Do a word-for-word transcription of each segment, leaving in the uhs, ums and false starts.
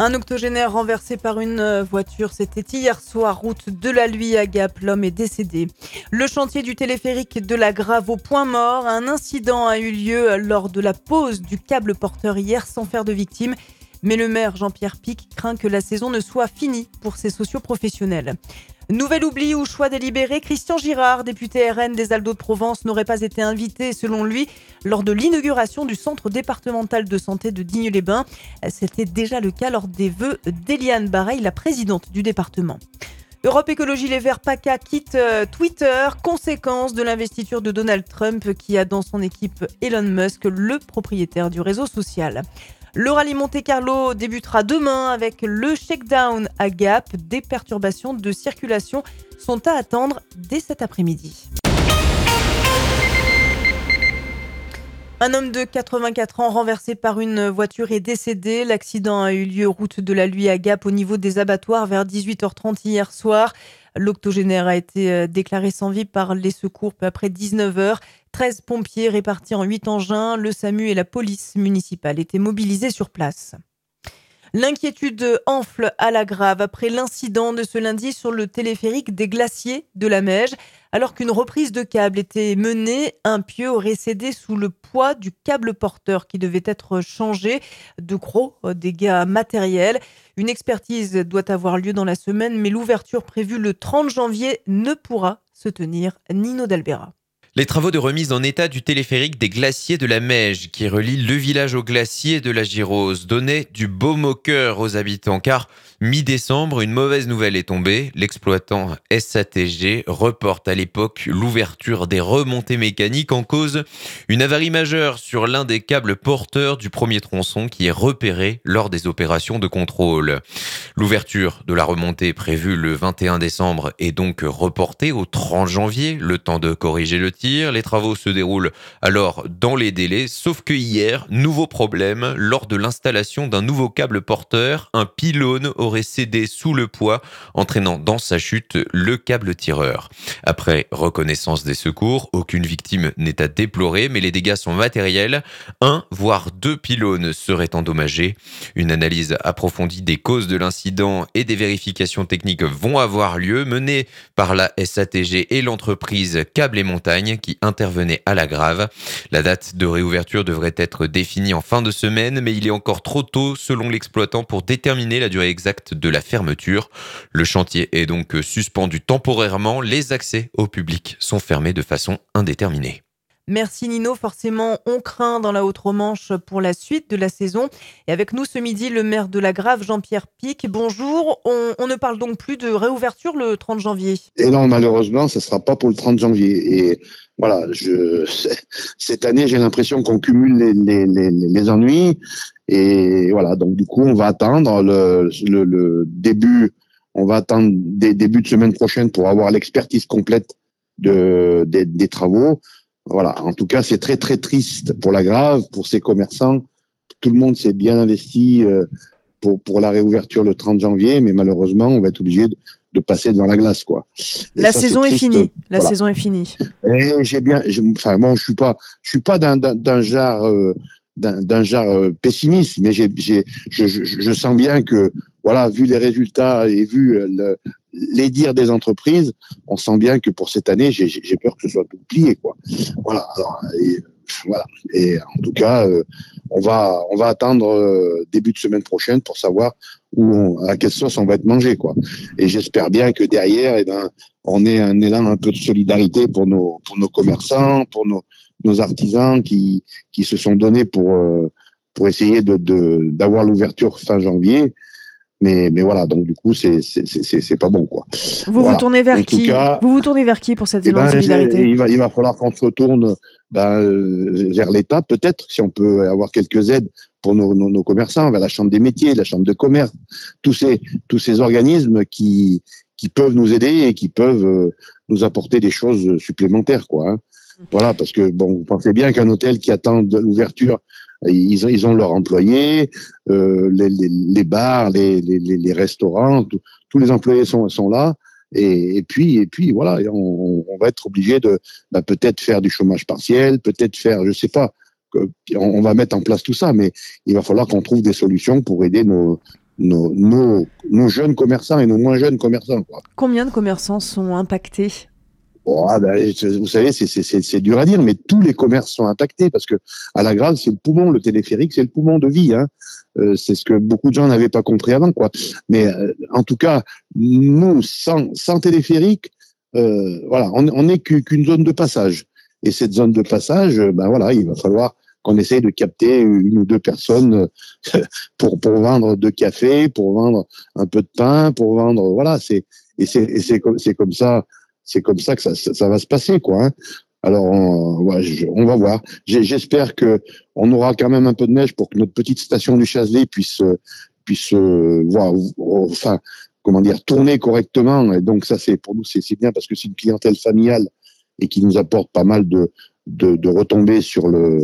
Un octogénaire renversé par une voiture, c'était hier soir, route de la Luye à Gap. L'homme est décédé. Le chantier du téléphérique de la Grave au point mort. Un incident a eu lieu lors de la pose du câble porteur hier sans faire de victimes. Mais le maire Jean-Pierre Pic craint que la saison ne soit finie pour ces socioprofessionnels. Nouvel oubli ou choix délibéré, Christian Girard, député R N des Alpes de Provence, n'aurait pas été invité, selon lui, lors de l'inauguration du centre départemental de santé de Digne-les-Bains. C'était déjà le cas lors des vœux d'Éliane Bareil, la présidente du département. Europe Écologie Les Verts PACA quitte Twitter, conséquence de l'investiture de Donald Trump qui a dans son équipe Elon Musk, le propriétaire du réseau social. Le rallye Monte-Carlo débutera demain avec le shakedown à Gap. Des perturbations de circulation sont à attendre dès cet après-midi. Un homme de quatre-vingt-quatre ans renversé par une voiture est décédé. L'accident a eu lieu route de la Luye à Gap au niveau des abattoirs vers dix-huit heures trente hier soir. L'octogénaire a été déclaré sans vie par les secours peu après dix-neuf heures. treize pompiers répartis en huit engins. Le SAMU et la police municipale étaient mobilisés sur place. L'inquiétude enfle à la Grave après l'incident de ce lundi sur le téléphérique des Glaciers de la Meije. Alors qu'une reprise de câble était menée, un pieu aurait cédé sous le poids du câble porteur qui devait être changé. De gros dégâts matériels. Une expertise doit avoir lieu dans la semaine, mais l'ouverture prévue le trente janvier ne pourra se tenir. Nino D'Albera. Les travaux de remise en état du téléphérique des Glaciers de la Meije, qui relie le village aux glaciers de la Girose, donnaient du baume au cœur aux habitants, car mi-décembre, une mauvaise nouvelle est tombée. L'exploitant S A T G reporte à l'époque l'ouverture des remontées mécaniques en cause une avarie majeure sur l'un des câbles porteurs du premier tronçon qui est repéré lors des opérations de contrôle. L'ouverture de la remontée prévue le vingt et un décembre est donc reportée au trente janvier, le temps de corriger le tir. Les travaux se déroulent alors dans les délais, sauf que hier, nouveau problème, lors de l'installation d'un nouveau câble porteur, un pylône aurait cédé sous le poids, entraînant dans sa chute le câble tireur. Après reconnaissance des secours, aucune victime n'est à déplorer, mais les dégâts sont matériels. Un, voire deux pylônes seraient endommagés. Une analyse approfondie des causes de l'incident et des vérifications techniques vont avoir lieu, menées par la S A T G et l'entreprise Câbles et Montagnes qui intervenait à la Grave. La date de réouverture devrait être définie en fin de semaine, mais il est encore trop tôt selon l'exploitant pour déterminer la durée exacte de la fermeture. Le chantier est donc suspendu temporairement. Les accès au public sont fermés de façon indéterminée. Merci Nino, forcément on craint dans la Haute-Romanche pour la suite de la saison. Et avec nous ce midi, le maire de la Grave, Jean-Pierre Pic. Bonjour, on, on ne parle donc plus de réouverture le trente janvier. Et non, malheureusement, ce ne sera pas pour le trente janvier. Et voilà, je, cette année, j'ai l'impression qu'on cumule les, les, les, les ennuis. Et voilà, donc du coup, on va attendre le, le, le début, on va attendre des débuts de semaine prochaine pour avoir l'expertise complète de, des, des travaux. Voilà, en tout cas, c'est très très triste pour la Grave, pour ses commerçants. Tout le monde s'est bien investi euh, pour pour la réouverture le trente janvier, mais malheureusement, on va être obligé de, de passer devant la glace, quoi. Et la ça, saison est, est finie. La voilà. saison est finie. Et j'ai bien, j'ai, enfin bon, je suis pas, je suis pas d'un d'un, d'un genre euh, d'un, d'un genre euh, pessimiste, mais j'ai j'ai je, je, je sens bien que voilà, vu les résultats et vu le, les dires des entreprises, on sent bien que pour cette année, j'ai, j'ai peur que ce soit tout plié, quoi. Voilà. Alors, et, voilà. Et en tout cas, euh, on va, on va attendre euh, début de semaine prochaine pour savoir où, on, à quelle sauce on va être mangé, quoi. Et j'espère bien que derrière, eh ben, on ait un élan un peu de solidarité pour nos, pour nos commerçants, pour nos, nos artisans qui, qui se sont donnés pour, euh, pour essayer de, de, d'avoir l'ouverture fin janvier. Mais, mais voilà, donc du coup, c'est, c'est, c'est, c'est pas bon, quoi. Vous voilà. vous tournez vers en qui cas, Vous vous tournez vers qui pour cette élan de solidarité? il va, il va falloir qu'on se retourne ben, vers l'État, peut-être, si on peut avoir quelques aides pour nos, nos, nos commerçants, vers la Chambre des métiers, la Chambre de commerce, tous ces, tous ces organismes qui, qui peuvent nous aider et qui peuvent euh, nous apporter des choses supplémentaires, quoi. Hein. Voilà, parce que bon, vous pensez bien qu'un hôtel qui attend de l'ouverture, ils ont, ils ont leurs employés, euh, les, les, les bars, les, les, les restaurants, tout, tous les employés sont, sont là. Et, et puis, et puis voilà, on, on va être obligé de bah, peut-être faire du chômage partiel, peut-être faire, je sais pas, que, on, on va mettre en place tout ça, mais il va falloir qu'on trouve des solutions pour aider nos, nos, nos, nos jeunes commerçants et nos moins jeunes commerçants, quoi. Combien de commerçants sont impactés ? Oh, ah ben, vous savez, c'est, c'est, c'est, c'est dur à dire, mais tous les commerces sont impactés parce que à la Grave, c'est le poumon, le téléphérique, c'est le poumon de vie. Hein. Euh, c'est ce que beaucoup de gens n'avaient pas compris avant, quoi. Mais euh, en tout cas, nous, sans, sans téléphérique, euh, voilà, on, on n'est qu'une zone de passage. Et cette zone de passage, ben voilà, il va falloir qu'on essaye de capter une ou deux personnes pour pour vendre de café, pour vendre un peu de pain, pour vendre, voilà, c'est et c'est et c'est comme c'est comme ça. C'est comme ça que ça, ça, ça va se passer, quoi. Hein. Alors, on, ouais, je, on va voir. J'ai, j'espère que on aura quand même un peu de neige pour que notre petite station du Chazelet puisse puisse euh, voir, enfin, comment dire, tourner correctement. Et donc ça, c'est pour nous, c'est, c'est bien parce que c'est une clientèle familiale et qui nous apporte pas mal de de, de retombées sur le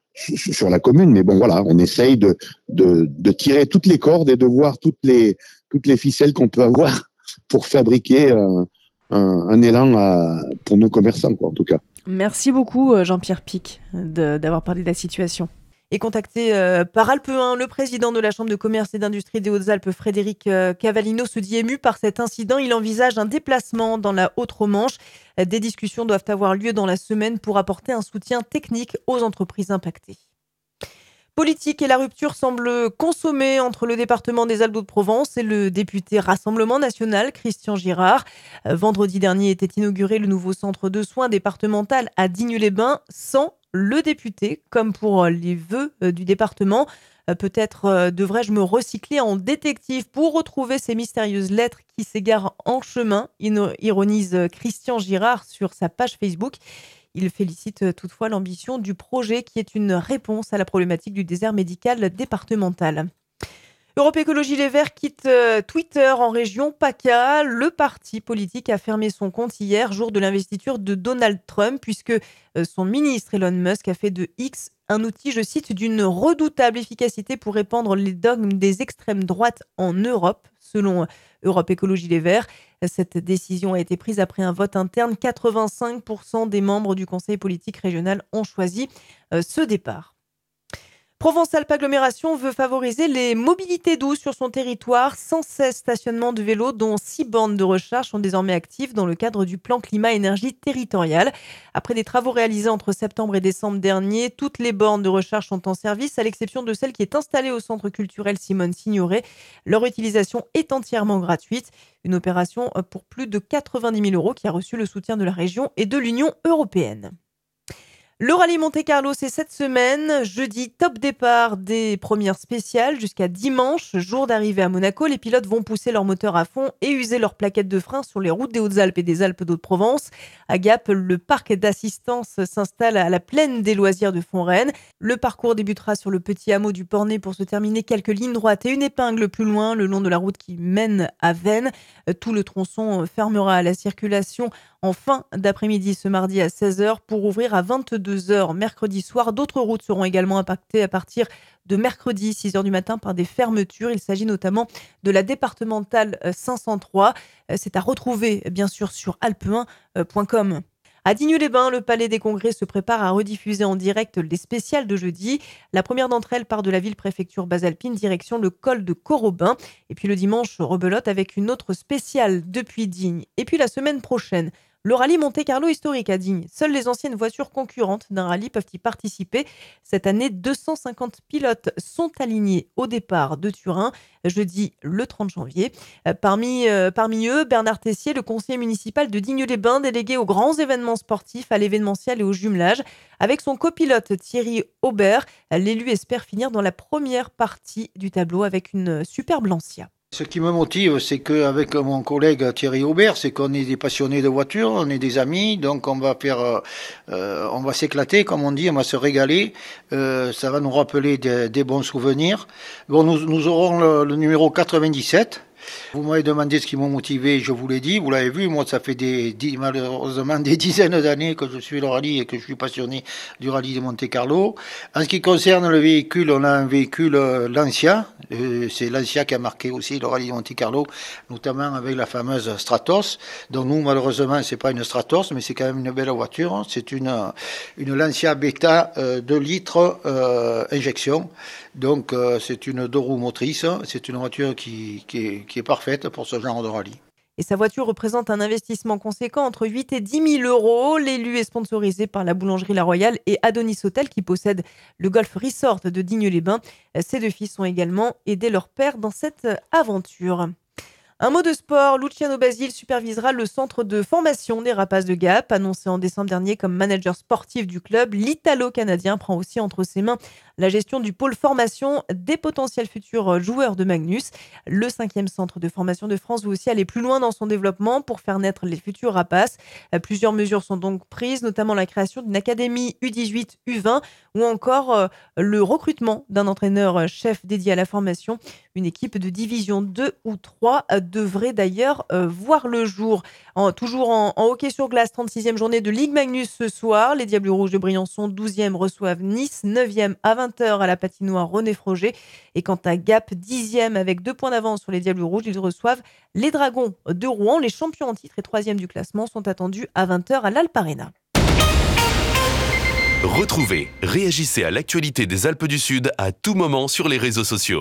sur la commune. Mais bon, voilà, on essaye de de de tirer toutes les cordes et de voir toutes les toutes les ficelles qu'on peut avoir pour fabriquer euh, Un, un élan à, pour nos commerçants, quoi, en tout cas. Merci beaucoup, Jean-Pierre Pic, de, d'avoir parlé de la situation. Et contacté euh, par Alpe un, le président de la Chambre de commerce et d'industrie des Hautes-Alpes, Frédéric euh, Cavallino, se dit ému par cet incident. Il envisage un déplacement dans la Haute-Romanche. Des discussions doivent avoir lieu dans la semaine pour apporter un soutien technique aux entreprises impactées. Politique et la rupture semblent consommées entre le département des Alpes-de-Provence et le député Rassemblement National, Christian Girard. Vendredi dernier était inauguré le nouveau centre de soins départemental à Digne-les-Bains sans le député, comme pour les vœux du département. Peut-être devrais-je me recycler en détective pour retrouver ces mystérieuses lettres qui s'égarent en chemin, ironise Christian Girard sur sa page Facebook. Il félicite toutefois l'ambition du projet qui est une réponse à la problématique du désert médical départemental. Europe Écologie Les Verts quitte Twitter en région PACA. Le parti politique a fermé son compte hier, jour de l'investiture de Donald Trump, puisque son ministre Elon Musk a fait de X un outil, je cite, d'une redoutable efficacité pour répandre les dogmes des extrêmes droites en Europe, selon Europe Écologie Les Verts. Cette décision a été prise après un vote interne. quatre-vingt-cinq pour cent des membres du conseil politique régional ont choisi ce départ. Provence-Alpes Agglomération veut favoriser les mobilités douces sur son territoire. cent seize stationnements de vélos, dont six bornes de recharge, sont désormais actifs dans le cadre du plan climat-énergie territorial. Après des travaux réalisés entre septembre et décembre dernier, toutes les bornes de recharge sont en service, à l'exception de celle qui est installée au centre culturel Simone Signoret. Leur utilisation est entièrement gratuite. Une opération pour plus de quatre-vingt-dix mille euros qui a reçu le soutien de la région et de l'Union européenne. Le rallye Monte-Carlo, c'est cette semaine. Jeudi, top départ des premières spéciales jusqu'à dimanche, jour d'arrivée à Monaco. Les pilotes vont pousser leur moteur à fond et user leurs plaquettes de frein sur les routes des Hautes-Alpes et des Alpes-de-Haute-Provence. À Gap, le parc d'assistance s'installe à la plaine des loisirs de Fontaine. Le parcours débutera sur le petit hameau du Pornet pour se terminer quelques lignes droites et une épingle plus loin, le long de la route qui mène à Veynes. Tout le tronçon fermera à la circulation en fin d'après-midi ce mardi à seize heures pour ouvrir à vingt-deux heures mercredi soir. D'autres routes seront également impactées à partir de mercredi six heures du matin par des fermetures. Il s'agit notamment de la départementale cinq cent trois. C'est à retrouver bien sûr sur alpe un point com. À Digne-les-Bains, le Palais des Congrès se prépare à rediffuser en direct les spéciales de jeudi. La première d'entre elles part de la ville-préfecture basalpine, direction le col de Corobin. Et puis le dimanche, rebelote avec une autre spéciale depuis Digne. Et puis la semaine prochaine, le rallye Monte-Carlo historique à Digne. Seules les anciennes voitures concurrentes d'un rallye peuvent y participer. Cette année, deux cent cinquante pilotes sont alignés au départ de Turin, jeudi le trente janvier. Parmi, euh, parmi eux, Bernard Tessier, le conseiller municipal de Digne-les-Bains, délégué aux grands événements sportifs, à l'événementiel et au jumelage. Avec son copilote Thierry Aubert, l'élu espère finir dans la première partie du tableau avec une superbe Lancia. Ce qui me motive, c'est qu'avec mon collègue Thierry Aubert, c'est qu'on est des passionnés de voitures, on est des amis, donc on va faire, euh, on va s'éclater, comme on dit, on va se régaler. Euh, ça va nous rappeler des, des bons souvenirs. Bon, nous, nous aurons le, le numéro quatre-vingt-dix-sept. Vous m'avez demandé ce qui m'a motivé, je vous l'ai dit, vous l'avez vu, moi ça fait des, des, malheureusement des dizaines d'années que je suis le rallye et que je suis passionné du rallye de Monte-Carlo. En ce qui concerne le véhicule, on a un véhicule euh, Lancia, euh, c'est Lancia qui a marqué aussi le rallye de Monte-Carlo, notamment avec la fameuse Stratos. Donc nous malheureusement c'est pas une Stratos, mais c'est quand même une belle voiture, c'est une, une Lancia Beta euh, deux litres euh, injection. Donc euh, c'est une deux roues motrices, c'est une voiture qui, qui, est, qui est parfaite pour ce genre de rallye. Et sa voiture représente un investissement conséquent entre huit et dix mille euros. L'élu est sponsorisé par la boulangerie La Royale et Adonis Hotel qui possède le Golf Resort de Digne-les-Bains. Ses deux fils ont également aidé leur père dans cette aventure. Un mot de sport, Luciano Basile supervisera le centre de formation des Rapaces de Gap. Annoncé en décembre dernier comme manager sportif du club, l'Italo-Canadien prend aussi entre ses mains la gestion du pôle formation des potentiels futurs joueurs de Magnus. Le cinquième centre de formation de France veut aussi aller plus loin dans son développement pour faire naître les futurs Rapaces. Plusieurs mesures sont donc prises, notamment la création d'une académie U dix-huit U vingt ou encore le recrutement d'un entraîneur-chef dédié à la formation. Une équipe de division deux ou trois devrait d'ailleurs euh, voir le jour. En, toujours en, en hockey sur glace, trente-sixième journée de Ligue Magnus ce soir. Les Diables Rouges de Briançon, douzième, reçoivent Nice, neuvième à vingt heures à la patinoire René Froger. Et quant à Gap, dixième avec deux points d'avance sur les Diables Rouges, ils reçoivent les Dragons de Rouen. Les champions en titre et troisième du classement sont attendus à vingt heures à l'Alp Arena. Retrouvez, réagissez à l'actualité des Alpes du Sud à tout moment sur les réseaux sociaux.